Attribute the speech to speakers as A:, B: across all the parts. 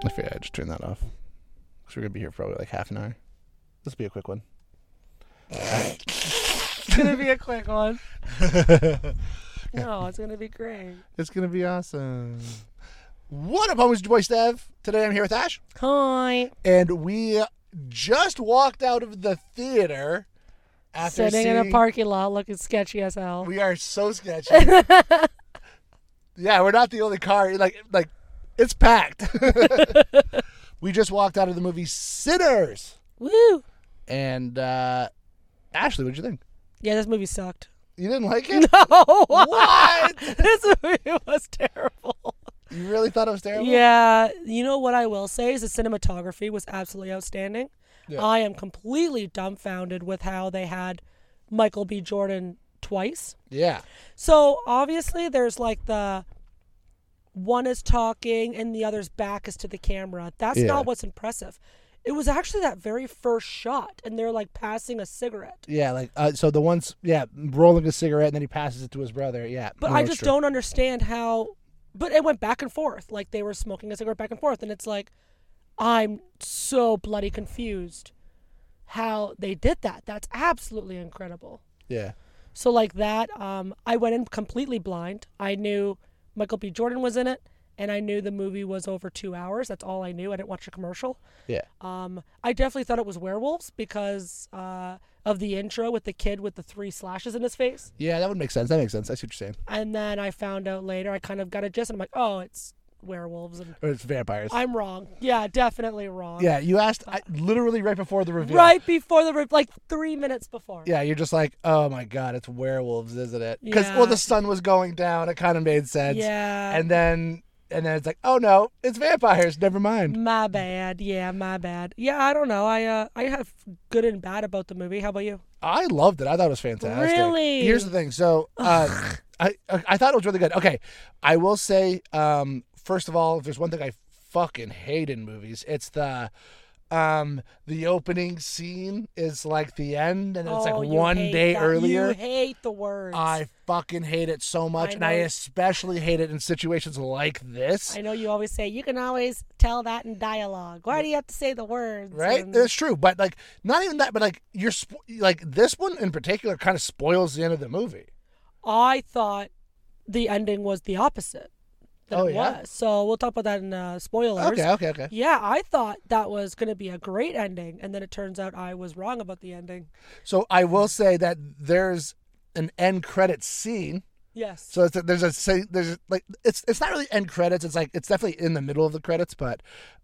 A: I figured I'd just turn that off. So we're going to be here for probably like half an hour. This will be a quick one.
B: It's going to be a quick one. No, it's going to be great.
A: It's going to be awesome. What up, homies? It's your boy, Stev. Today I'm here with Ash.
B: Hi.
A: And we just walked out of the theater after
B: Sitting in a parking lot looking sketchy as hell.
A: We are so sketchy. Yeah, we're not the only car. Like it's packed. We just walked out of the movie Sinners.
B: Woo.
A: And Ashley, what'd you think?
B: Yeah, this movie sucked.
A: You didn't like it?
B: No.
A: What?
B: This movie was terrible.
A: You really thought it was terrible?
B: Yeah. You know what I will say is the cinematography was absolutely outstanding.
A: Yeah.
B: I am completely dumbfounded with how they had Michael B. Jordan twice.
A: Yeah.
B: So obviously there's like the one is talking and the other's back is to the camera. That's not what's impressive. It was actually that very first shot, and they're like passing a cigarette.
A: Yeah, like so the one's rolling a cigarette and then he passes it to his brother. Yeah.
B: But I just don't understand how. But it went back and forth, like they were smoking a cigarette back and forth, and it's like I'm so bloody confused how they did that. That's absolutely incredible.
A: Yeah.
B: So like that, I went in completely blind. I knew Michael B. Jordan was in it, and I knew the movie was over 2 hours. That's all I knew. I didn't watch a commercial.
A: Yeah.
B: I definitely thought it was werewolves because of the intro with the kid with the 3 slashes in his face.
A: Yeah, that would make sense. That makes sense. I see what you're saying.
B: And then I found out later, I kind of got a gist, and I'm like, oh, it's werewolves. And
A: Or it's vampires.
B: I'm wrong. Yeah, definitely wrong.
A: Yeah, you asked literally right before the reveal.
B: Right before like 3 minutes before.
A: Yeah, you're just like, oh my god, it's werewolves, isn't it? Because
B: Yeah.
A: the sun was going down. It kind of made sense.
B: Yeah.
A: And then it's like, oh no, it's vampires. Never mind.
B: My bad. Yeah, my bad. Yeah, I don't know. I have good and bad about the movie. How about you?
A: I loved it. I thought it was fantastic.
B: Really?
A: Here's the thing. So I thought it was really good. Okay, I will say, first of all, if there's one thing I fucking hate in movies, it's the opening scene is like the end, and it's like one day earlier.
B: You hate the words.
A: I fucking hate it so much, and I especially hate it in situations like this.
B: I know you always say you can always tell that in dialogue. Why do you have to say the words?
A: Right, that's true. But like, not even that. But like, like this one in particular kind of spoils the end of the movie.
B: I thought the ending was the opposite. Was. So we'll talk about that in spoilers.
A: Okay.
B: Yeah, I thought that was going to be a great ending, and then it turns out I was wrong about the ending.
A: So I will say that there's an end credit scene.
B: Yes.
A: So there's like it's not really end credits. It's like it's definitely in the middle of the credits, but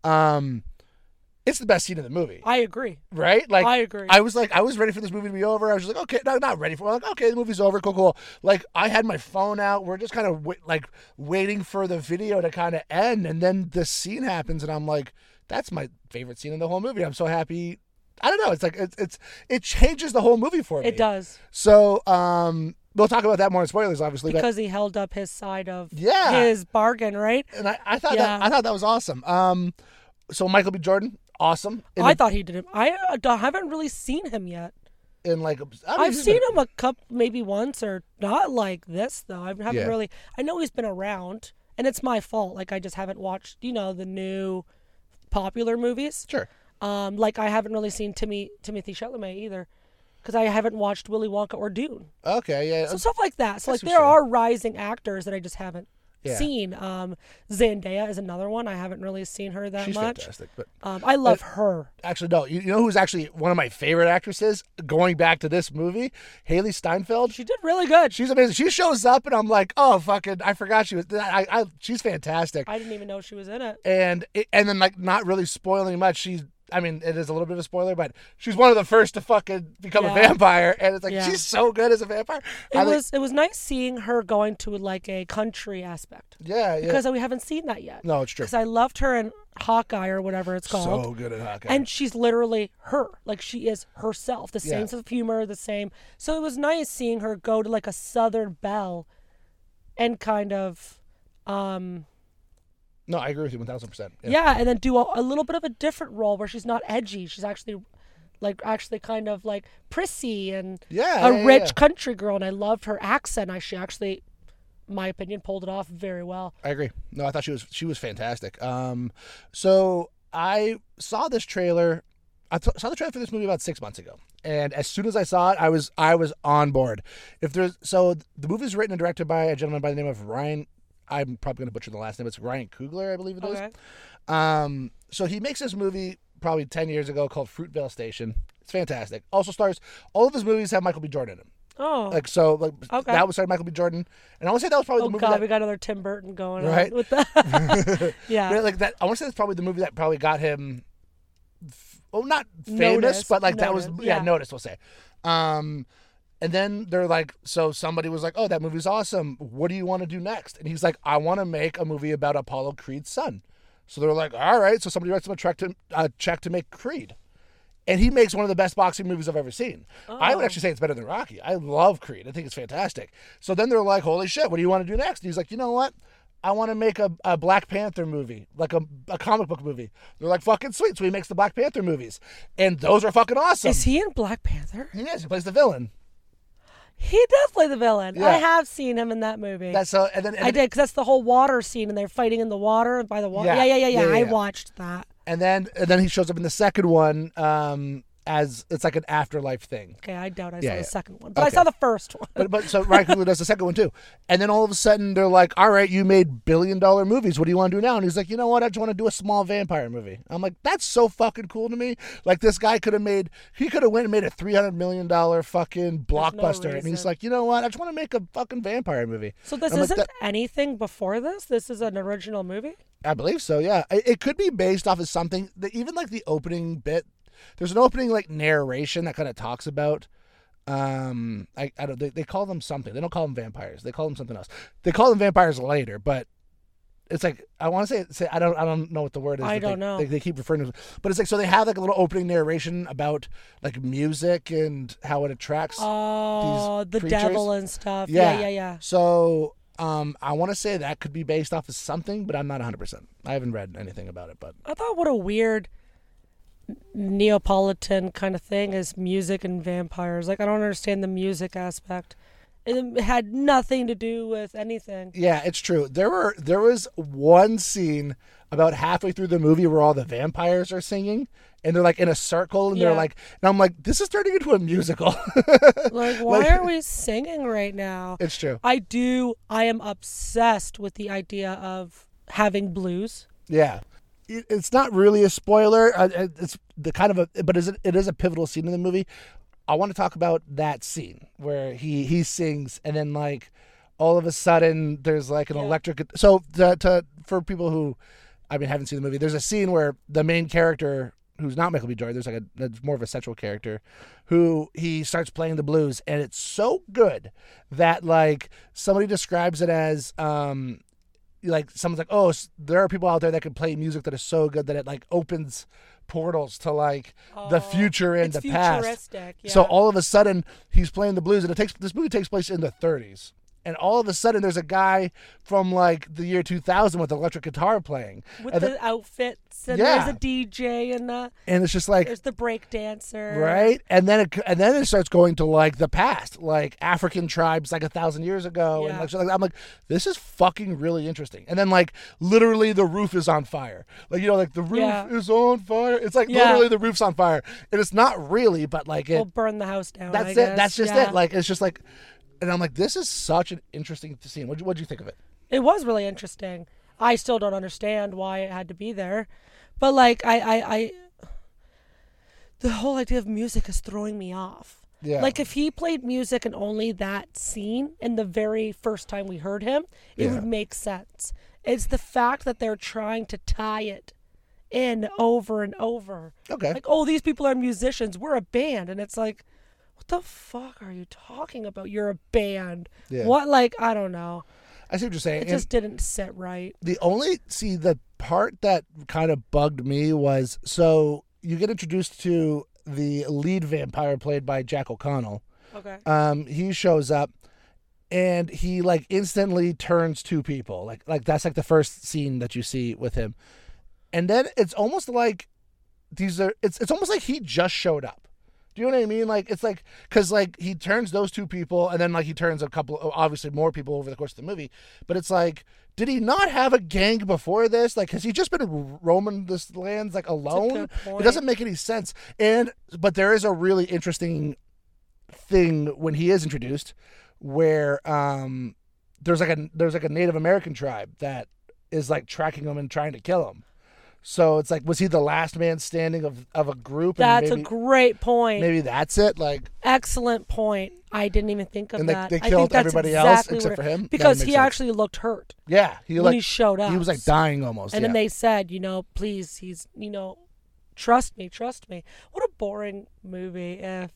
A: it's the best scene in the movie.
B: I agree.
A: Right? Like
B: I agree.
A: I was ready for this movie to be over. I was just like, okay, no, not ready for it. Like, okay, the movie's over. Cool. Like I had my phone out. We're just kind of waiting for the video to kind of end, and then the scene happens, and I'm like, that's my favorite scene in the whole movie. I'm so happy. I don't know. It's like it changes the whole movie for me.
B: It does.
A: So we'll talk about that more in spoilers, obviously.
B: Because he held up his side of
A: Yeah.
B: his bargain, right?
A: And I thought that was awesome. So Michael B. Jordan, awesome.
B: I thought he did it. I haven't really seen him yet.
A: I've
B: seen him a couple, maybe once, or not like this though. I haven't really. I know he's been around, and it's my fault. Like I just haven't watched, the new popular movies.
A: Sure.
B: Like I haven't really seen Timothy Chalamet either, because I haven't watched Willy Wonka or Dune.
A: Okay, yeah.
B: So stuff like that. So
A: That's
B: like there are rising actors that I just haven't seen. Zendaya is another one. I haven't really seen her that
A: She's
B: much.
A: Fantastic, but
B: I love her.
A: Actually, no. You know who's actually one of my favorite actresses? Going back to this movie, Haley Steinfeld.
B: She did really good.
A: She's amazing. She shows up, and I'm like, oh fucking, I forgot she was. She's fantastic.
B: I didn't even know she was in it.
A: And then like not really spoiling much. It is a little bit of a spoiler, but she's one of the first to fucking become a vampire, and it's like she's so good as a vampire.
B: It was nice seeing her going to like a country aspect.
A: Yeah.
B: Because we haven't seen that yet.
A: No, it's true.
B: Because I loved her in Hawkeye or whatever it's called.
A: So good at Hawkeye.
B: And she's literally her. Like she is herself. The same sense of humor, the same. So it was nice seeing her go to like a Southern belle, and kind of.
A: No, I agree with you 1,000%.
B: Yeah, and then do a little bit of a different role where she's not edgy. She's actually kind of like prissy and a rich country girl. And I loved her accent. She actually my opinion, pulled it off very well.
A: I agree. No, I thought she was fantastic. So I saw this trailer. Saw the trailer for this movie about 6 months ago, and as soon as I saw it, I was on board. The movie's written and directed by a gentleman by the name of Ryan. I'm probably going to butcher the last name. It's Ryan Coogler, I believe it is. So he makes this movie probably 10 years ago called Fruitvale Station. It's fantastic. Also stars, all of his movies have Michael B. Jordan in them.
B: Oh.
A: That was started Michael B. Jordan. And I want to say that was probably the movie
B: we got another Tim Burton going
A: right?
B: on with that. Yeah.
A: Like that, I want to say that's probably the movie that probably got him, not famous, but like that was, noticed, we'll say. And then they're like, so somebody was like, oh, that movie's awesome. What do you want to do next? And he's like, I want to make a movie about Apollo Creed's son. So they're like, all right. So somebody writes him a check to make Creed. And he makes one of the best boxing movies I've ever seen. Oh. I would actually say it's better than Rocky. I love Creed. I think it's fantastic. So then they're like, holy shit, what do you want to do next? And he's like, you know what? I want to make a Black Panther movie, like a comic book movie. They're like, fucking sweet. So he makes the Black Panther movies. And those are fucking awesome.
B: Is he in Black Panther?
A: He is. He plays the villain.
B: He does play the villain.
A: Yeah.
B: I have seen him in that movie.
A: I did,
B: because that's the whole water scene, and they're fighting in the water and by the water. Yeah. I watched that.
A: And then he shows up in the second one as it's like an afterlife thing.
B: Okay, I doubt I saw the second one, but I saw the first one.
A: but so Ryan Coogler does the second one too. And then all of a sudden they're like, all right, you made billion-dollar movies. What do you want to do now? And he's like, you know what? I just want to do a small vampire movie. I'm like, that's so fucking cool to me. Like this guy could have went and made a $300 million fucking blockbuster. And he's like, you know what? I just want to make a fucking vampire movie.
B: So this isn't anything before this? This is an original movie?
A: I believe so, yeah. It could be based off of something that even like the opening bit. There's an opening like narration that kind of talks about I don't, they call them something. They don't call them vampires. They call them something else. They call them vampires later, but it's like I want to say I don't know what the word is.
B: I don't know.
A: They keep referring to it. But it's like so they have like a little opening narration about like music and how it attracts
B: the
A: creatures.
B: devil and stuff.
A: Yeah.
B: Yeah.
A: So I want to say that could be based off of something, but I'm not 100%. I haven't read anything about it, but
B: I thought what a weird Neapolitan kind of thing is music and vampires. Like I don't understand the music aspect. It had nothing to do with anything.
A: Yeah, it's true. There was one scene about halfway through the movie where all the vampires are singing and they're like in a circle and they're like, and I'm like, this is turning into a musical.
B: Like, why are we singing right now?
A: It's true.
B: I am obsessed with the idea of having blues.
A: Yeah. It's not really a spoiler. It's the kind of but it is a pivotal scene in the movie. I want to talk about that scene where he sings and then like all of a sudden there's like an electric. So for people who haven't seen the movie, there's a scene where the main character who's not Michael B. Jordan, there's more of a central character who he starts playing the blues and it's so good that like somebody describes it as like someone's like, oh, there are people out there that can play music that is so good that it like opens portals to like the future and the past.
B: Yeah.
A: So all of a sudden he's playing the blues and this movie takes place in the 30s. And all of a sudden there's a guy from like the year 2000 with electric guitar playing.
B: With the outfits and there's a DJ
A: and it's just like
B: there's the break dancer.
A: Right? And then it starts going to like the past, like African tribes like 1,000 years ago.
B: Yeah.
A: And like I'm like, this is fucking really interesting. And then like literally the roof is on fire. Like, you know, like the roof is on fire. It's like literally the roof's on fire. And it's not really, but like
B: we'll burn the house down.
A: That's it. That's just it. Like it's just like. And I'm like, this is such an interesting scene. What'd you think of it?
B: It was really interesting. I still don't understand why it had to be there. But, like, I the whole idea of music is throwing me off.
A: Yeah.
B: Like, if he played music and only that scene in the very first time we heard him, it would make sense. It's the fact that they're trying to tie it in over and over.
A: Okay.
B: Like, oh, these people are musicians. We're a band. And it's like, what the fuck are you talking about? You're a band.
A: Yeah.
B: What, like, I don't know.
A: I see what you're saying.
B: It just didn't sit right.
A: The part that kind of bugged me was, so you get introduced to the lead vampire played by Jack O'Connell.
B: Okay.
A: He shows up and he like instantly turns two people. Like that's like the first scene that you see with him. And then it's almost like it's almost like he just showed up. Do you know what I mean? Like, it's like, because, like, he turns those two people, and then, like, he turns a couple, obviously more people over the course of the movie. But it's like, did he not have a gang before this? Like, has he just been roaming this lands, like, alone? It doesn't make any sense. But there is a really interesting thing when he is introduced where there's like a Native American tribe that is, like, tracking him and trying to kill him. So it's like, was he the last man standing of a group?
B: That's a great point.
A: Maybe that's it. Like,
B: excellent point. I didn't even think of that.
A: They killed everybody else except for him
B: because he actually looked hurt.
A: Yeah,
B: when he showed up,
A: he was like dying almost.
B: And then they said, please, he's, trust me. What a boring movie if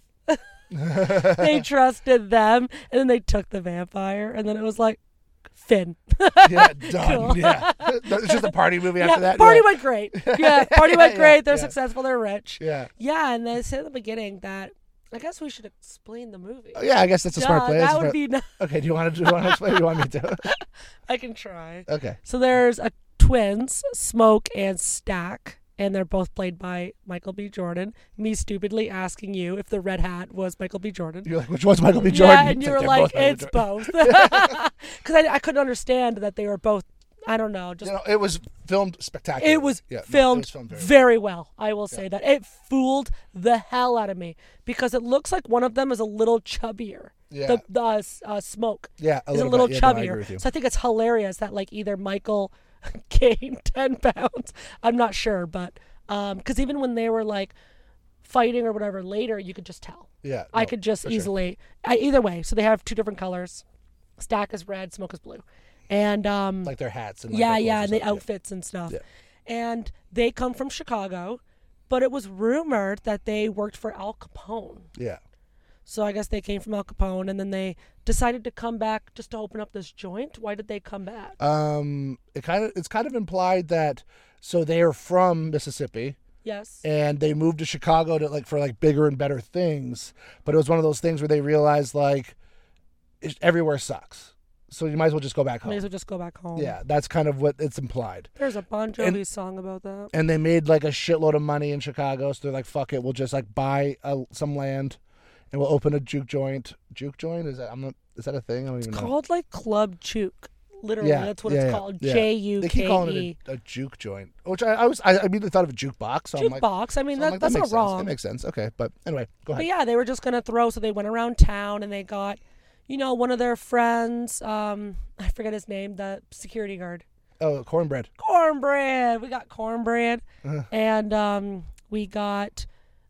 B: they trusted them and then they took the vampire and then it was like, Finn.
A: Yeah, done. Cool. Yeah. It's just a party movie after that.
B: Party went great. Yeah, party went great. They're successful. They're rich.
A: Yeah.
B: Yeah, and they said at the beginning that I guess we should explain the movie.
A: Oh, yeah, I guess that's a smart play.
B: That would be
A: Okay, do you want to explain or do you want me to?
B: I can try.
A: Okay.
B: So there's twins, Smoke and Stack. And they're both played by Michael B. Jordan. Me stupidly asking you if the red hat was Michael B. Jordan.
A: You're like, which one's Michael B. Jordan?
B: Yeah, and you were like, it's both. Because I couldn't understand that they were both, I don't know. Just
A: it was filmed spectacularly.
B: It was filmed very well. I will say that. It fooled the hell out of me because it looks like one of them is a little chubbier.
A: Yeah.
B: The Smoke
A: is
B: a little chubbier. No, so I think it's hilarious that like either Michael gained 10 pounds. I'm not sure, but because even when they were like fighting or whatever later, you could just tell.
A: Yeah,
B: I could just easily. Either way, so they have two different colors. Stack is red, Smoke is blue, and like
A: their hats and
B: and the outfits and stuff. Yeah. And they come from Chicago, but it was rumored that they worked for Al Capone.
A: Yeah.
B: So I guess they came from Al Capone, and then they decided to come back just to open up this joint. Why did they come back?
A: It's kind of implied that so they are from Mississippi.
B: Yes.
A: And they moved to Chicago for bigger and better things, but it was one of those things where they realized like everywhere sucks. So you might as well just go back home.
B: May as well just go back home.
A: Yeah, that's kind of what it's implied.
B: There's a Bon Jovi song about that.
A: And they made like a shitload of money in Chicago, so they're like, fuck it, we'll just like buy some land. And we'll open a juke joint. Juke joint? Is that a thing? I don't even know.
B: It's called like Club Juke. Literally, that's what it's called. Juke.
A: They keep calling it a juke joint, which I immediately thought of a jukebox. So
B: jukebox. I mean, that's not wrong.
A: That makes sense. Okay, but anyway, go ahead.
B: But yeah, they were just gonna throw. So they went around town and they got, one of their friends. I forget his name. The security guard.
A: Oh, Cornbread.
B: Cornbread. We got Cornbread, and we got.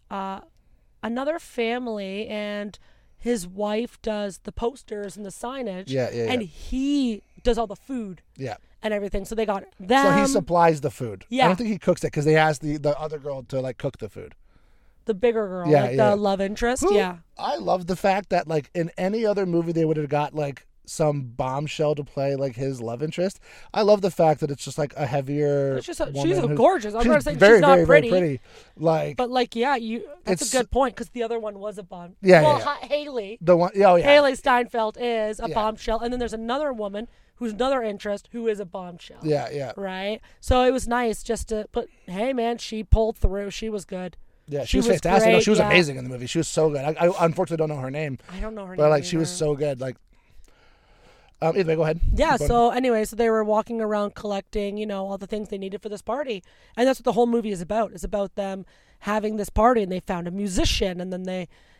B: Another family, and his wife does the posters and the signage.
A: Yeah.
B: And he does all the food.
A: Yeah.
B: And everything. So they got them.
A: So he supplies the food.
B: Yeah.
A: I don't think he cooks it because they asked the other girl to like cook the food.
B: The bigger girl, the love interest. Yeah.
A: I love the fact that like in any other movie they would have got like some bombshell to play like his love interest. I love the fact that it's just like a heavier.
B: She's gorgeous. I'm not saying
A: very,
B: she's not
A: very,
B: pretty.
A: Very pretty. Like,
B: but like, that's a good point because the other one was a bomb.
A: Yeah.
B: Well, Haley.
A: The one. Oh yeah.
B: Haley Steinfeld is a bombshell, and then there's another woman who's another interest who is a bombshell.
A: Yeah.
B: Right. So it was nice just to put. Hey man, she pulled through. She was good.
A: Yeah, she was fantastic. No, she was amazing in the movie. She was so good. I unfortunately don't know her name.
B: I don't know her name.
A: But like, she was so good. Like. Either way, go ahead.
B: Yeah, so anyway, so they were walking around collecting, all the things they needed for this party. And that's what the whole movie is about. It's about them having this party, and they found a musician, and then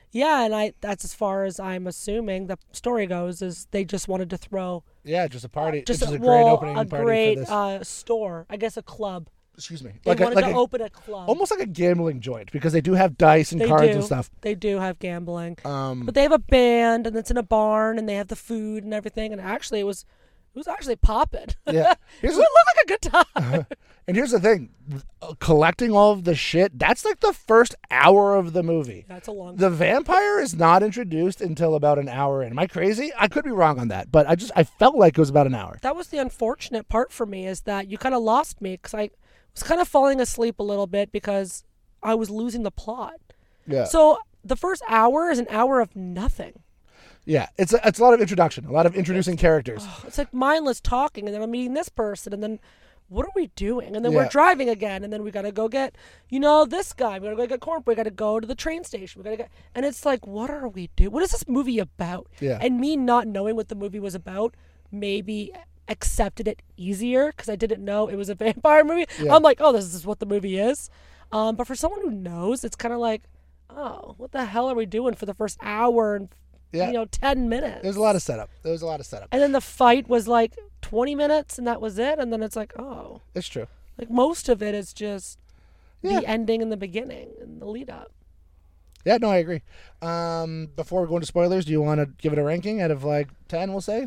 B: that's as far as I'm assuming the story goes, is they just wanted to throw...
A: Yeah, just a party. Just a great opening party for this.
B: A store, I guess a club.
A: Excuse me.
B: They wanted to open a club.
A: Almost like a gambling joint, because they do have dice and cards and stuff.
B: They do have gambling. But they have a band, and it's in a barn, and they have the food and everything. And actually, it was actually popping.
A: Yeah.
B: It looked like a good time.
A: And here's the thing. Collecting all of the shit, that's like the first hour of the movie.
B: That's a long time.
A: The vampire is not introduced until about an hour in. Am I crazy? I could be wrong on that, but I felt like it was about an hour.
B: That was the unfortunate part for me, is that you kind of lost me, because I was kind of falling asleep a little bit because I was losing the plot.
A: Yeah.
B: So the first hour is an hour of nothing.
A: Yeah, it's a lot of introduction, a lot of introducing characters.
B: It's like mindless talking, and then I'm meeting this person, and then what are we doing? And then we're driving again, and then we got to go get, this guy. We got to go get corn. We got to go to the train station. We got to get, and it's like, what are we doing? What is this movie about?
A: Yeah.
B: And me not knowing what the movie was about, maybe accepted it easier because I didn't know it was a vampire movie.
A: Yeah.
B: I'm like, oh, this is what the movie is. But for someone who knows, it's kind of like, oh, what the hell are we doing for the first hour and 10 minutes?
A: There's a lot of setup.
B: And then the fight was like 20 minutes and that was it. And then it's like, oh.
A: It's true.
B: Like most of it is just the ending and the beginning and the lead up.
A: Yeah, no, I agree. Before we go into spoilers, do you want to give it a ranking out of like 10, we'll say?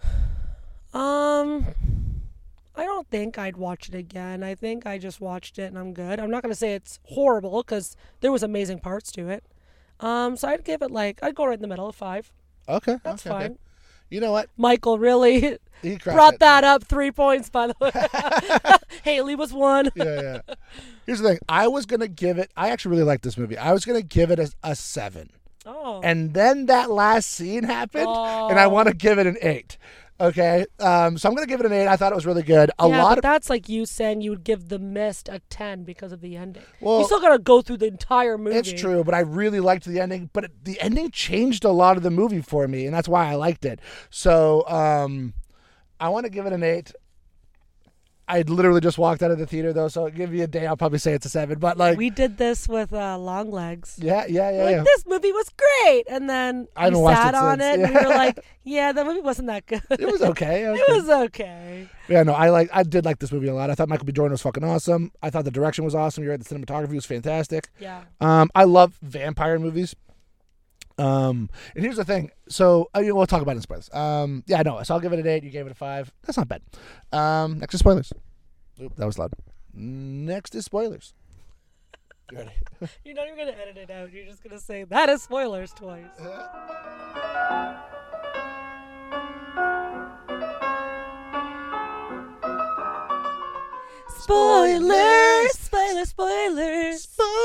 B: I don't think I'd watch it again. I think I just watched it and I'm good. I'm not going to say it's horrible because there was amazing parts to it. So I'd give it I'd go right in the middle of 5.
A: Okay.
B: That's fine.
A: Okay. You know what?
B: Michael really brought that up 3 points, by the way. Haley was 1.
A: Yeah. Here's the thing. I actually really like this movie. I was going to give it a 7.
B: Oh.
A: And then that last scene happened, and I want to give it an 8. Okay, so I'm going to give it an 8. I thought it was really good.
B: That's like you saying you would give The Mist a 10 because of the ending.
A: Well,
B: you still got to go through the entire movie.
A: It's true, but I really liked the ending. But the ending changed a lot of the movie for me, and that's why I liked it. So I want to give it an 8. I literally just walked out of the theater, though, so give me a day, I'll probably say it's a 7. But
B: we did this with Long Legs.
A: Yeah.
B: This movie was great, and then we sat on it, and we were like, "Yeah, the movie wasn't that good."
A: It was okay.
B: It was okay.
A: Yeah, no, I did like this movie a lot. I thought Michael B. Jordan was fucking awesome. I thought the direction was awesome. You're right, the cinematography was fantastic.
B: Yeah.
A: I love vampire movies. And here's the thing. So we'll talk about it in spoilers. So I'll give it an 8. You gave it a 5. That's not bad. Next is spoilers. Oop, that was loud. Next is spoilers. You ready?
B: You're not even gonna edit it out. You're just gonna say that is spoilers twice. Spoilers! Spoilers!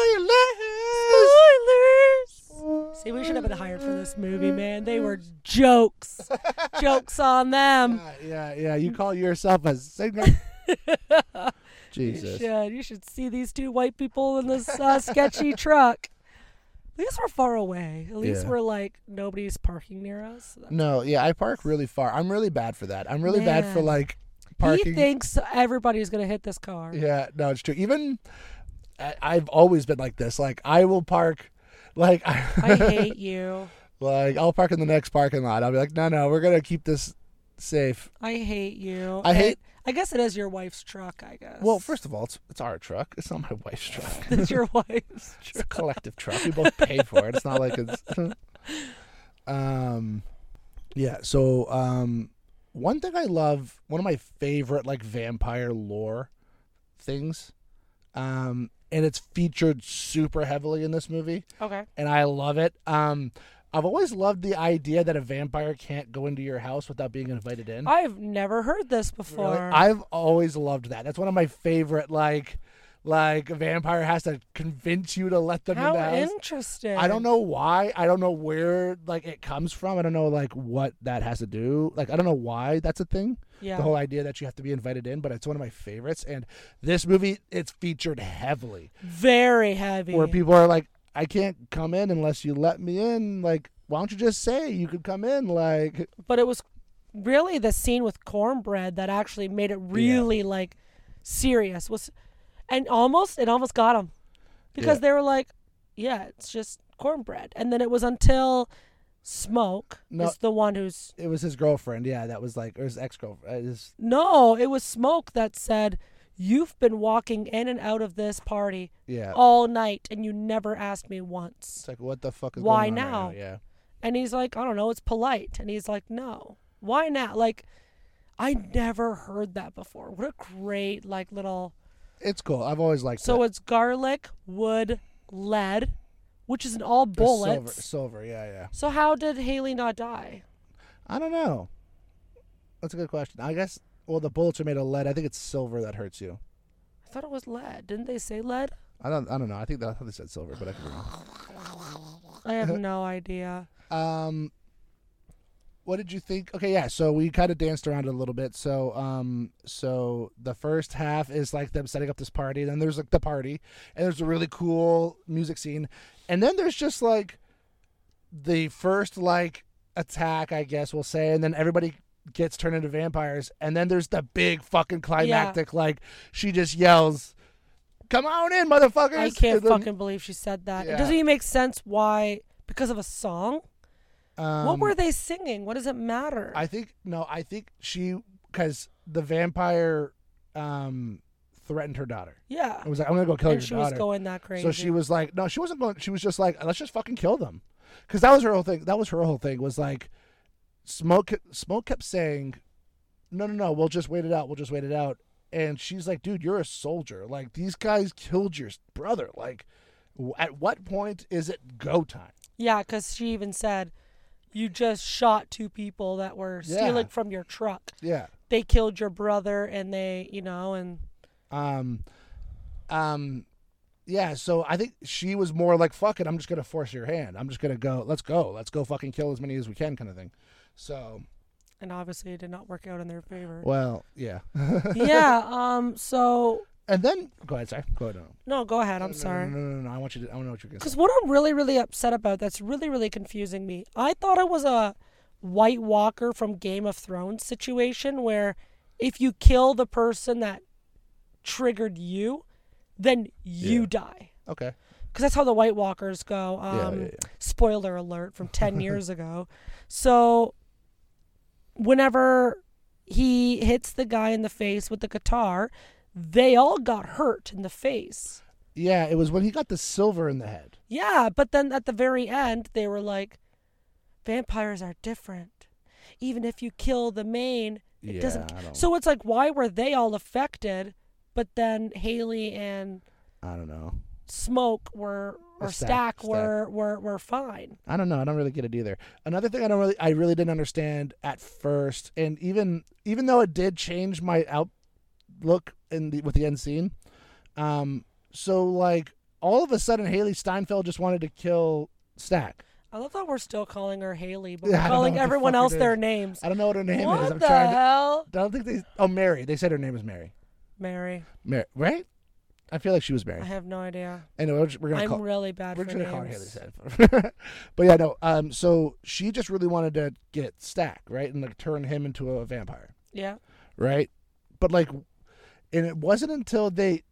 B: See, we should have been hired for this movie, man. They were jokes. Jokes on them.
A: Yeah. You call yourself a singer? Jesus.
B: You should see these 2 white people in this sketchy truck. At least we're far away. At least we're like, nobody's parking near us.
A: No, I park really far. I'm really bad for that. I'm really bad for parking.
B: He thinks everybody's going to hit this car.
A: Yeah, no, it's true. Even I've always been like this. I will park I
B: hate you.
A: I'll park in the next parking lot. I'll be like, no, we're going to keep this safe.
B: I hate you. I guess it is your wife's truck, I guess.
A: Well, first of all, it's our truck. It's not my wife's truck.
B: It's your wife's truck.
A: It's a collective truck. We both pay for it. It's not like it's... one thing I love, one of my favorite, vampire lore things, and it's featured super heavily in this movie.
B: Okay.
A: And I love it. I've always loved the idea that a vampire can't go into your house without being invited in.
B: I've never heard this before.
A: Really? I've always loved that. That's one of my favorite, a vampire has to convince you to let them in the house.
B: How interesting.
A: I don't know why. I don't know where, it comes from. I don't know, what that has to do. I don't know why that's a thing.
B: Yeah.
A: The whole idea that you have to be invited in, but it's one of my favorites. And this movie, it's featured heavily.
B: Very heavy.
A: Where people are like, I can't come in unless you let me in. Why don't you just say you could come in?
B: But it was really the scene with cornbread that actually made it really serious. It almost got them because they were like, yeah, it's just cornbread. And then it was until Smoke is the one who's...
A: It was his girlfriend, yeah, that was or his ex-girlfriend.
B: No, it was Smoke that said, you've been walking in and out of this party all night and you never asked me once.
A: It's what the fuck is
B: Why
A: going on
B: now?
A: Right now? Yeah.
B: And he's like, I don't know, it's polite. And he's like, no. Why now? I never heard that before. What a great, little...
A: It's cool. I've always liked
B: So
A: that.
B: it's garlic, wood, lead, which is in all bullets.
A: Silver, yeah.
B: So how did Haley not die?
A: I don't know. That's a good question. I guess, the bullets are made of lead. I think it's silver that hurts you.
B: I thought it was lead. Didn't they say lead?
A: I don't know. I thought they said silver, but I could be wrong.
B: I have no idea.
A: what did you think? Okay, yeah. So we kind of danced around it a little bit. So, so the first half is like them setting up this party. Then there's like the party, and there's a really cool music scene, and then there's just like the first like attack, I guess we'll say, and then everybody gets turned into vampires, and then there's the big fucking climactic like she just yells, "Come on in, motherfuckers!"
B: I can't fucking believe she said that.
A: Yeah.
B: It doesn't even make sense why, because of a song. What were they singing? What does it matter?
A: I think she, because the vampire threatened her daughter.
B: Yeah.
A: It was like, I'm gonna go kill your
B: she
A: daughter.
B: was going that crazy.
A: So she was like, no, she wasn't going. She was just like, let's just fucking kill them, because that was her whole thing. That was her whole thing. Was like, Smoke kept saying, no, we'll just wait it out. We'll just wait it out. And she's like, dude, you're a soldier. Like, these guys killed your brother. Like, at what point is it go time?
B: Yeah, because she even said, you just shot 2 people that were stealing from your truck.
A: Yeah.
B: They killed your brother, and they, and...
A: Yeah, so I think she was more like, fuck it, I'm just going to force your hand. I'm just going to go, let's go fucking kill as many as we can kind of thing. So...
B: And obviously it did not work out in their favor.
A: Well, yeah.
B: Yeah, so...
A: And then, go ahead, sorry. Go ahead.
B: No, go ahead, I'm sorry.
A: No, I want to know what you're going to say.
B: Because what I'm really, really upset about, that's really, really confusing me. I thought it was a White Walker from Game of Thrones situation where if you kill the person that triggered you, then you die.
A: Okay.
B: Because that's how the White Walkers go.
A: Yeah.
B: Spoiler alert from 10 years ago. So whenever he hits the guy in the face with the guitar, they all got hurt in the face.
A: Yeah, it was when he got the silver in the head.
B: Yeah, but then at the very end, they were like, vampires are different. Even if you kill the main, it doesn't. So it's like, why were they all affected, but then Haley and
A: I don't know.
B: Smoke were, or Stack were fine.
A: I don't know. I don't really get it either. Another thing I really didn't understand at first, and even though it did change my outlook with the end scene, so like all of a sudden Haley Steinfeld just wanted to kill Stack.
B: I love that we're still calling her Haley, but we're calling everyone else their names.
A: I don't know what her name is.
B: What the hell?
A: I don't think they. Oh, Mary. They said her name is Mary.
B: Mary,
A: right? I feel like she was Mary.
B: I have no idea.
A: Anyway, we're gonna
B: I'm really bad for names.
A: We're gonna call her Haley Steinfeld. But yeah, no. So she just really wanted to get Stack, right, and like turn him into a vampire.
B: Yeah.
A: Right, but like, and it wasn't until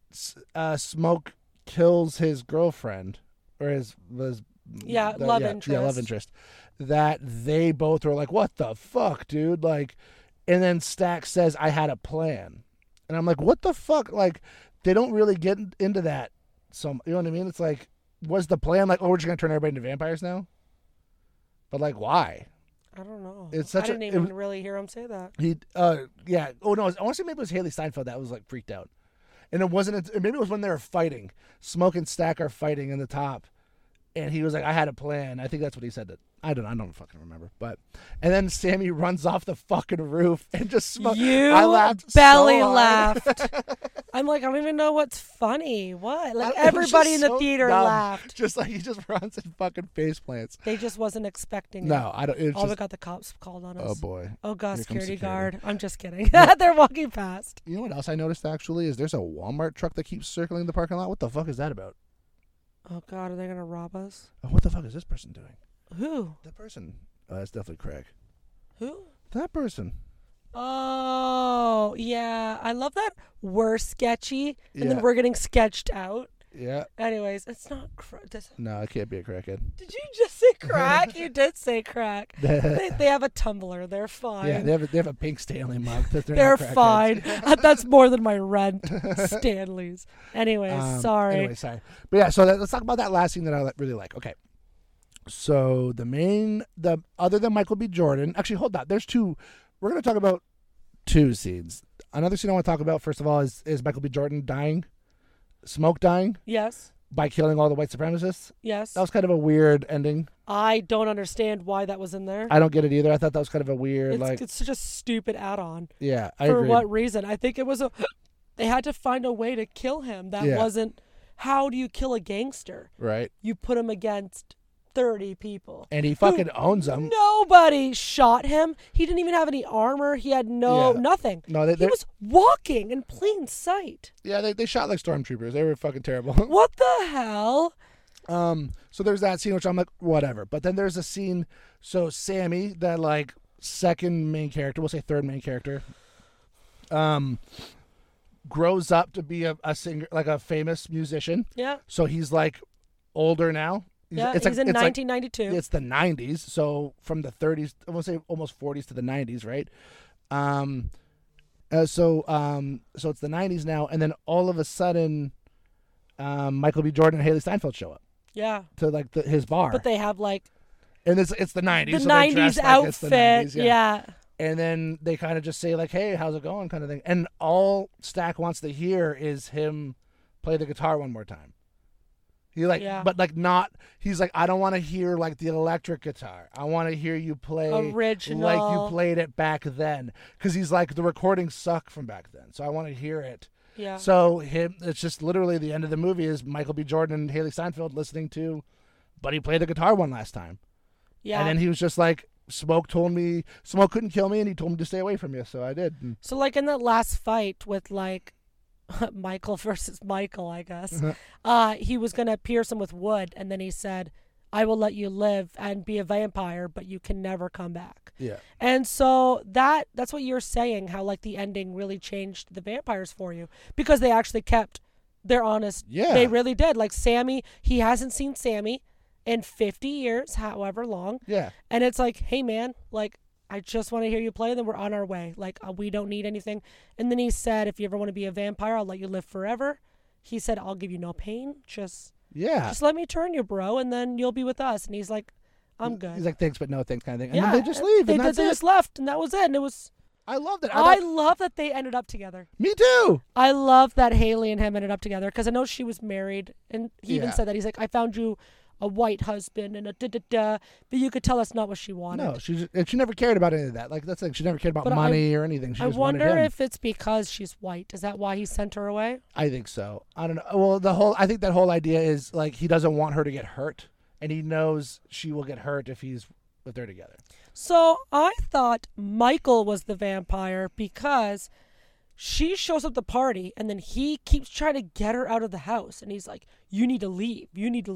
A: Smoke kills his girlfriend or his love interest. Yeah, love interest. That they both were like, "What the fuck, dude?" Like, and then Stack says, "I had a plan," and I'm like, "What the fuck?" Like, they don't really get into that. So you know what I mean? It's like, was the plan like, "Oh, we're just gonna turn everybody into vampires now"? But like, why?
B: I don't know.
A: It's
B: I didn't even really hear him say that.
A: Yeah. Oh no, I want to say maybe it was Haley Steinfeld that was like freaked out, and it wasn't. Maybe it was when they were fighting. Smoke and Stack are fighting in the top. And he was like, I had a plan. I think that's what he said. I don't fucking remember. And then Sammy runs off the fucking roof and just smokes. I laughed
B: belly
A: so hard.
B: laughed. I'm like, I don't even know what's funny. What? Like everybody in the theater laughed.
A: Just like he just runs and fucking face plants.
B: They just wasn't expecting it.
A: No, I don't.
B: We got the cops called on us.
A: Oh boy.
B: Oh god, security guard. I'm just kidding. They're walking past.
A: You know what else I noticed actually is there's a Walmart truck that keeps circling the parking lot. What the fuck is that about?
B: Oh god, are they gonna rob us?
A: Oh, what the fuck is this person doing?
B: Who?
A: That person. Oh, that's definitely Craig.
B: Who?
A: That person.
B: Oh, yeah. I love that we're sketchy and then we're getting sketched out.
A: Yeah.
B: Anyways, it's not
A: No, it can't be a crackhead.
B: Did you just say crack? You did say crack. They have a tumbler. They're fine.
A: Yeah, they have a pink Stanley mug.
B: They're fine. That's more than my rent. Stanley's. Anyways, sorry.
A: But yeah, so let's talk about that last scene that I really like. Okay. So the other than Michael B. Jordan, actually, hold on. There's two. We're going to talk about two scenes. Another scene I want to talk about, first of all, is Michael B. Jordan dying. Smoke dying?
B: Yes.
A: By killing all the white supremacists?
B: Yes.
A: That was kind of a weird ending.
B: I don't understand why that was in there.
A: I don't get it either. I thought that was kind of a weird,
B: it's such a stupid add-on.
A: Yeah, I agree.
B: For what reason? I think it was they had to find a way to kill him. That wasn't, how do you kill a gangster?
A: Right.
B: You put him against 30 people.
A: And he fucking owns them.
B: Nobody shot him. He didn't even have any armor. He had nothing.
A: No,
B: he was walking in plain sight.
A: Yeah, they shot like stormtroopers. They were fucking terrible.
B: What the hell?
A: So there's that scene, which I'm like, whatever. But then there's a scene, so Sammy, that like second main character, we'll say third main character, grows up to be a singer, like a famous musician.
B: Yeah.
A: So he's like older now.
B: He's in 1992.
A: It's the 90s, so from the 30s, I want to say almost 40s to the 90s, right? So it's the 90s now, and then all of a sudden, Michael B. Jordan and Haley Steinfeld show up.
B: Yeah.
A: To like his bar.
B: But they have like.
A: And it's the 90s.
B: The
A: so
B: 90s outfit.
A: Like the 90s,
B: yeah.
A: And then they kind of just say like, "Hey, how's it going?" kind of thing. And all Stack wants to hear is him play the guitar one more time. But like not. He's like, I don't want to hear like the electric guitar. I want to hear you play
B: original,
A: like you played it back then. Because he's like, the recordings suck from back then, so I want to hear it.
B: Yeah.
A: So it's just literally the end of the movie is Michael B. Jordan and Haley Steinfeld listening to, Buddy play the guitar one last time. Yeah. And then he was just like, Smoke couldn't kill me, and he told me to stay away from you, so I did.
B: So like in that last fight with like Michael versus Michael, I guess, he was going to pierce him with wood, and then he said, I will let you live and be a vampire, but you can never come back.
A: Yeah.
B: And so that's what you're saying, how like the ending really changed the vampires for you, because they actually kept their honest.
A: Yeah.
B: They really did. Like Sammy, he hasn't seen Sammy in 50 years, however long.
A: Yeah.
B: And it's like, hey man, like, I just want to hear you play, and then we're on our way. Like, we don't need anything. And then he said, if you ever want to be a vampire, I'll let you live forever. He said, I'll give you no pain. Just let me turn you, bro, and then you'll be with us. And he's like, I'm good.
A: He's like, thanks, but no thanks kind of thing. And then they just leave, and that's it.
B: They just left, and that was it. And it was...
A: I loved it.
B: I love that they ended up together.
A: Me too.
B: I love that Haley and him ended up together, because I know she was married, and he even said that. He's like, I found you a white husband and a da-da-da, but you could tell that's not what she wanted.
A: No, she never cared about any of that. Like, that's like, she never cared about money or anything. She just wanted him.
B: I wonder if it's because she's white. Is that why he sent her away?
A: I think so. I don't know. Well, I think that whole idea is like, he doesn't want her to get hurt, and he knows she will get hurt if they're together.
B: So I thought Michael was the vampire because she shows up at the party, and then he keeps trying to get her out of the house, and he's like, you need to leave,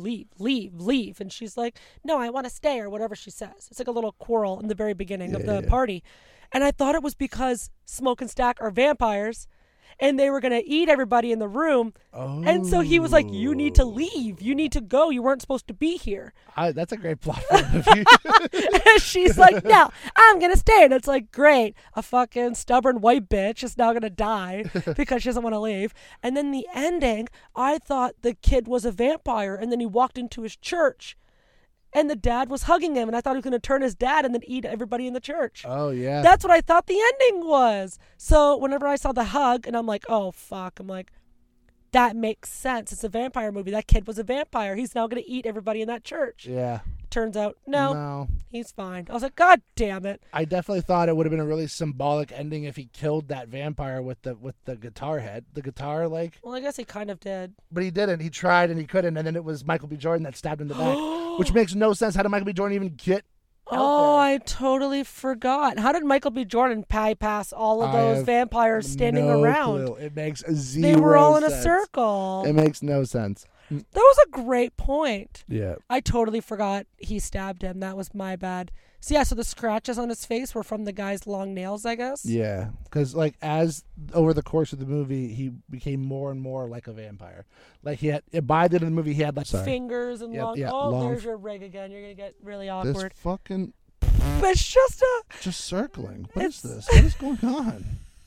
B: leave. And she's like, no, I want to stay, or whatever she says. It's like a little quarrel in the very beginning of the party. And I thought it was because Smoke and Stack are vampires, and they were going to eat everybody in the room. Oh. And so he was like, you need to leave. You need to go. You weren't supposed to be here.
A: That's a great plot for the movie.
B: And she's like, no, I'm going to stay. And it's like, great. A fucking stubborn white bitch is now going to die because she doesn't want to leave. And then the ending, I thought the kid was a vampire. And then he walked into his church, and the dad was hugging him, and I thought he was going to turn his dad and then eat everybody in the church.
A: Oh, yeah.
B: That's what I thought the ending was. So whenever I saw the hug, and I'm like, oh, fuck. I'm like, that makes sense. It's a vampire movie. That kid was a vampire. He's now going to eat everybody in that church.
A: Yeah.
B: Turns out, no, he's fine. I was like, God damn it.
A: I definitely thought it would have been a really symbolic ending if he killed that vampire with the guitar head. The guitar, like...
B: Well, I guess he kind of did.
A: But he didn't. He tried, and he couldn't, and then it was Michael B. Jordan that stabbed him in the back, which makes no sense. How did Michael B. Jordan even get out there?
B: I totally forgot. How did Michael B. Jordan pass all of those vampires standing around?
A: Clue. It makes zero sense.
B: They were all in a circle.
A: It makes no sense.
B: That was a great point.
A: Yeah.
B: I totally forgot he stabbed him. That was my bad. So the scratches on his face were from the guy's long nails, I guess?
A: Yeah. Because, like, as over the course of the movie, he became more and more like a vampire. Like, by the end of the movie, he had, like...
B: fingers and long... there's your rig again. You're going to get really awkward.
A: This fucking...
B: But it's just
A: just circling. What is this? What is going on?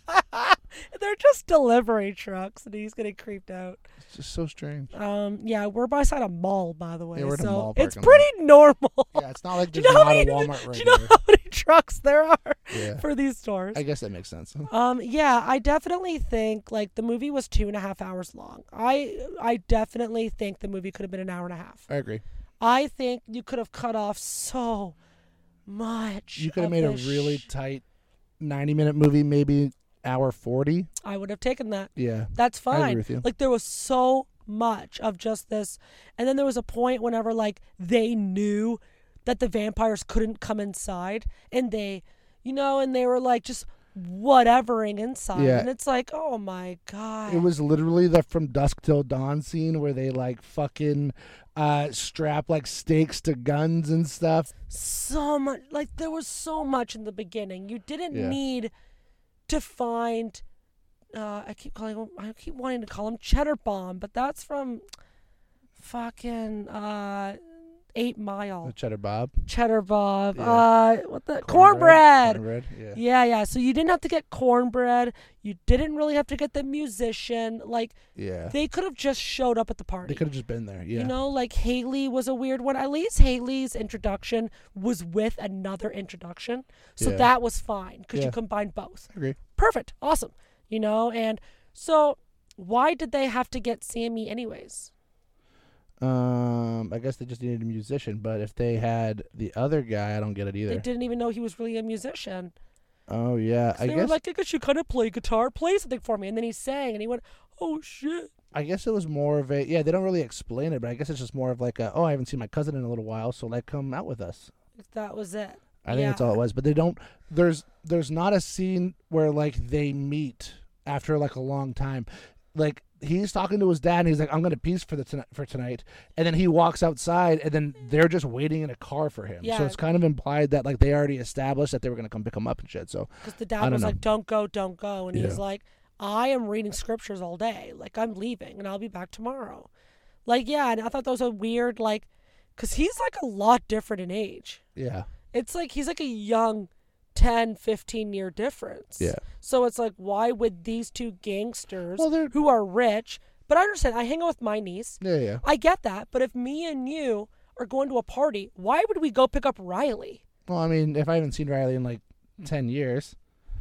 B: They're just delivery trucks, and he's getting creeped out.
A: It's just so strange.
B: Yeah, we're beside a mall, by the way.
A: Yeah, we're at a mall
B: it's pretty normal.
A: Yeah, it's not like there's a lot of Walmart right
B: Do you know how many trucks there are for these stores?
A: I guess that makes sense.
B: Yeah, I definitely think like the movie was 2.5 hours long. I definitely think the movie could have been an hour and a half.
A: I agree.
B: I think you could have cut off so much.
A: You could have made a really tight 90-minute movie, maybe hour 40.
B: I would have taken that.
A: Yeah.
B: That's fine.
A: I agree with you.
B: Like there was so much of just this. And then there was a point whenever like they knew that the vampires couldn't come inside, and they, and they were like just whatevering inside.
A: Yeah.
B: And it's like, oh my God.
A: It was literally the From Dusk Till Dawn scene where they like fucking strap like stakes to guns and stuff.
B: So much, like there was so much in the beginning. You didn't need to find I keep wanting to call him Cheddar Bomb, but that's from fucking 8 Mile.
A: The Cheddar Bob.
B: Cheddar Bob.
A: Yeah.
B: What the cornbread.
A: Cornbread.
B: Yeah. So you didn't have to get cornbread. You didn't really have to get the musician. Like, they could have just showed up at the party.
A: They could have just been there. Yeah.
B: Like Haley was a weird one. At least Haley's introduction was with another introduction, so that was fine because you combined both.
A: I agree.
B: Perfect. Awesome. And so why did they have to get Sammy anyways?
A: I guess they just needed a musician, but if they had the other guy, I don't get it either.
B: They didn't even know he was really a musician.
A: Oh yeah,
B: They were like, I guess you kind of play guitar, play something for me, and then he sang, and he went, oh shit.
A: I guess it was more of a they don't really explain it, but I guess it's just more of like I haven't seen my cousin in a little while, so like come out with us.
B: That was it.
A: I think that's all it was, but they don't. There's not a scene where like they meet after like a long time, like. He's talking to his dad, and he's like, "I'm going to peace for tonight," and then he walks outside, and then they're just waiting in a car for him.
B: Yeah.
A: So it's kind of implied that like they already established that they were going to come pick him up and shit. So
B: because the dad was like, "Don't go," and he's like, "I am reading scriptures all day. Like I'm leaving, and I'll be back tomorrow." Like and I thought that was a weird like, because he's like a lot different in age.
A: Yeah,
B: it's like he's like a young 10, 15-year difference.
A: Yeah.
B: So it's like, why would these two gangsters
A: who
B: are rich, but I understand, I hang out with my niece.
A: Yeah.
B: I get that, but if me and you are going to a party, why would we go pick up Riley?
A: Well, I mean, if I haven't seen Riley in like 10 years,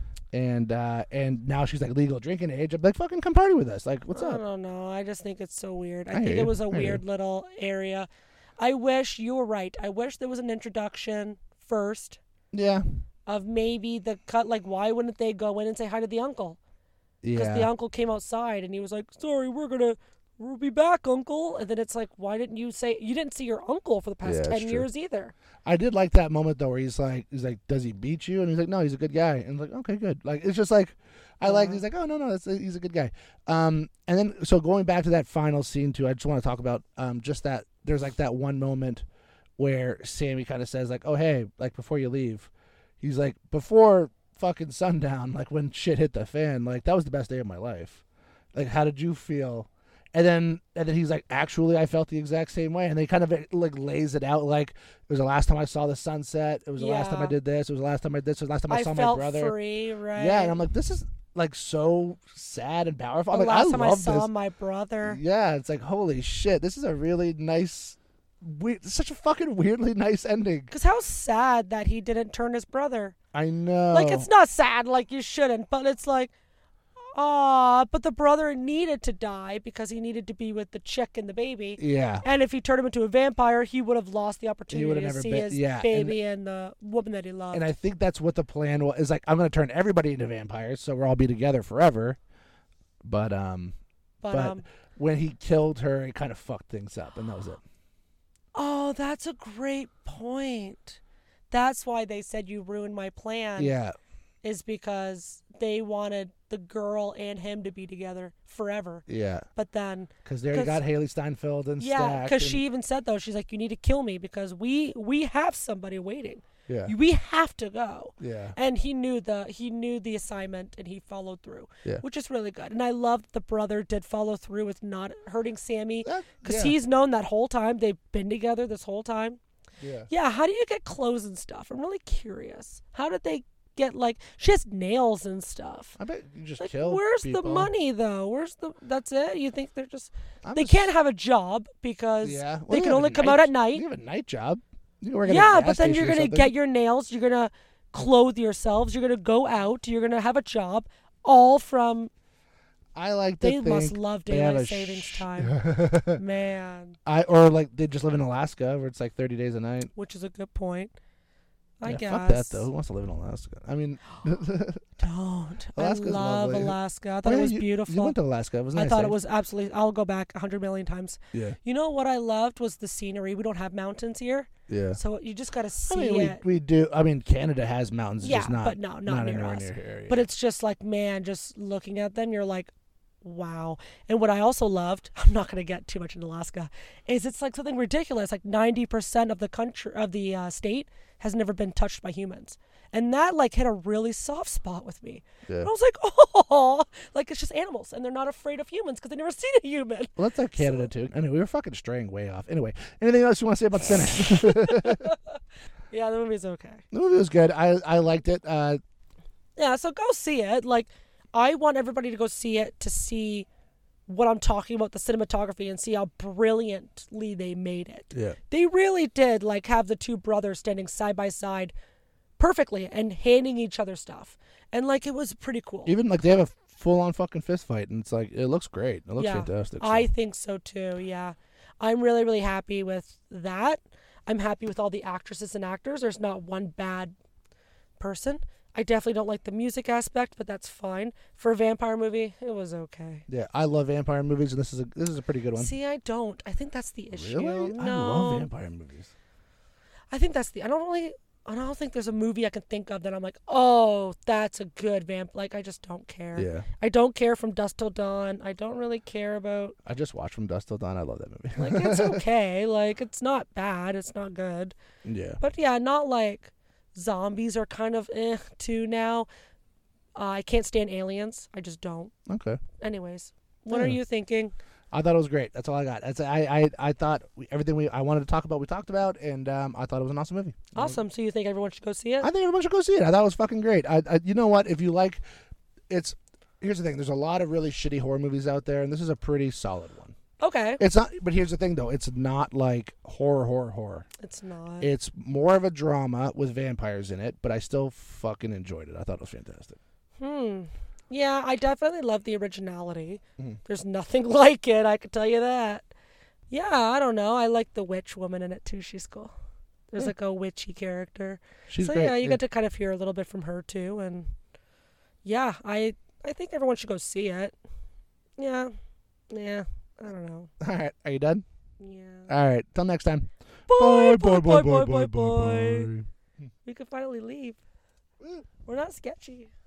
A: and now she's like legal drinking age, I'm like, fucking come party with us. Like, what's up?
B: I don't know. I just think it's so weird. I think it was a weird little area. I wish you were right. I wish there was an introduction first.
A: Yeah.
B: Of maybe the cut, like why wouldn't they go in and say hi to the uncle? Because the uncle came outside and he was like, "Sorry, we'll be back, uncle." And then it's like, why didn't you say you didn't see your uncle for the past 10 years either?
A: I did like that moment though, where he's like, "Does he beat you?" And he's like, "No, he's a good guy." And I'm like, "Okay, good." Like it's just like, he's like, "Oh no, he's a good guy." And then so going back to that final scene too, I just want to talk about just that there's like that one moment where Sammy kind of says like, "Oh hey, like before you leave." He's like, before fucking sundown, like when shit hit the fan, like that was the best day of my life. Like, how did you feel? And then he's like, actually, I felt the exact same way. And they kind of like lays it out like it was the last time I saw the sunset. It was the last time I did this. It was the last time I did this. It was the last time I saw my brother.
B: I felt free, right?
A: Yeah, and I'm like, this is like so sad and powerful. I'm
B: the
A: like,
B: last
A: I
B: time
A: love
B: I saw
A: this.
B: my brother.
A: Yeah, it's like, holy shit, this is a really nice. Such a fucking weirdly nice ending.
B: Because how sad that he didn't turn his brother.
A: I know.
B: Like, it's not sad, like you shouldn't, but it's like, but the brother needed to die because he needed to be with the chick and the baby.
A: Yeah.
B: And if he turned him into a vampire, he would have lost the opportunity to see his
A: yeah.
B: baby and the woman that he loved.
A: And I think that's what the plan was. Is like, I'm going to turn everybody into vampires, so we'll all be together forever. But when he killed her, it kind of fucked things up, and that was it.
B: Oh, that's a great point. That's why they said you ruined my plan.
A: Yeah.
B: Is because they wanted the girl and him to be together forever.
A: Yeah.
B: But then...
A: Because they got Haley Steinfeld and Stack.
B: Yeah, because she even said, though, she's like, you need to kill me because we have somebody waiting.
A: Yeah.
B: We have to go.
A: Yeah.
B: And he knew the assignment and he followed through.
A: Yeah.
B: Which is really good. And I love that the brother did follow through with not hurting Sammy. Because
A: yeah.
B: he's known that whole time. They've been together this whole time.
A: Yeah.
B: Yeah, how do you get clothes and stuff? I'm really curious. How did they get, like, she has nails and stuff.
A: I bet you just
B: like,
A: kill
B: where's
A: people.
B: the money, though? That's it? You think they're just... They can't have a job because they can only come out at night.
A: You have a night job.
B: But then you're going to get your nails. You're going to clothe yourselves. You're going to go out. You're going to have a job. All from...
A: I like to think
B: they must love daylight savings time. Man.
A: Or like they just live in Alaska where it's like 30 days a night.
B: Which is a good point. I guess.
A: Fuck that though. Who wants to live in Alaska? I mean,
B: don't.
A: Alaska's
B: I love
A: lovely.
B: Alaska. I thought it was beautiful.
A: You went to Alaska. It was nice.
B: I thought it was absolutely. I'll go back 100 million times.
A: Yeah.
B: You know what I loved was the scenery. We don't have mountains here.
A: Yeah.
B: So you just got to see
A: I mean,
B: it.
A: we do. I mean, Canada has mountains.
B: Yeah,
A: just not,
B: but no, not near
A: anywhere
B: us.
A: near here. Yeah.
B: But it's just like, man, just looking at them, you're like, wow. And what I also loved, I'm not going to get too much in Alaska, is it's like something ridiculous. Like 90% of the country, of the state has never been touched by humans. And that like hit a really soft spot with me.
A: Yeah.
B: And I was like, oh, like it's just animals and they're not afraid of humans because they've never seen a human.
A: Well, that's like Canada too. Anyway, we were fucking straying way off. Anyway, anything else you want to say about Sinners?
B: Yeah, the movie's okay.
A: The movie was good. I liked it.
B: Yeah, so go see it. Like, I want everybody to go see it to see what I'm talking about, the cinematography, and see how brilliantly they made it.
A: Yeah.
B: They really did, like, have the two brothers standing side by side perfectly and handing each other stuff. And, like, it was pretty cool.
A: Even, like, they have a full-on fucking fist fight, and it's like, it looks great. It looks fantastic. So.
B: I think so, too, yeah. I'm really, really happy with that. I'm happy with all the actresses and actors. There's not one bad person. I definitely don't like the music aspect, but that's fine. For a vampire movie, it was okay.
A: Yeah, I love vampire movies, and this is a pretty good one.
B: See, I don't. I think that's the issue.
A: Really?
B: No.
A: I love vampire movies.
B: I think that's the. I don't think there's a movie I can think of that I'm like, oh, that's a good vamp. Like, I just don't care.
A: Yeah.
B: I don't care From Dusk Till Dawn. I don't really care about.
A: I just watched From Dusk Till Dawn. I love that movie.
B: Like, it's okay. Like, it's not bad. It's not good.
A: Yeah.
B: But yeah, not like zombies are kind of too now. I can't stand aliens. I just don't.
A: Okay.
B: Anyways, what are you thinking?
A: I thought it was great. That's all I got. I thought everything I wanted to talk about, we talked about, and I thought it was an awesome movie.
B: Awesome. So you think everyone should go see it?
A: I think everyone should go see it. I thought it was fucking great. You know what? If you like, here's the thing. There's a lot of really shitty horror movies out there, and this is a pretty solid one.
B: Okay.
A: It's not, but here's the thing though. It's not like horror.
B: It's not.
A: It's more of a drama with vampires in it, but I still fucking enjoyed it. I thought it was fantastic.
B: Yeah, I definitely love the originality. There's nothing like it, I could tell you that. Yeah, I don't know. I like the witch woman in it too. She's cool. There's like a witchy character.
A: She's
B: so
A: great.
B: Yeah, you get to kind of hear a little bit from her too. And yeah, I think everyone should go see it. Yeah, I don't know.
A: All right, are you done?
B: Yeah.
A: All right, till next time.
B: Bye.
A: Bye.
B: We can finally leave. We're not sketchy.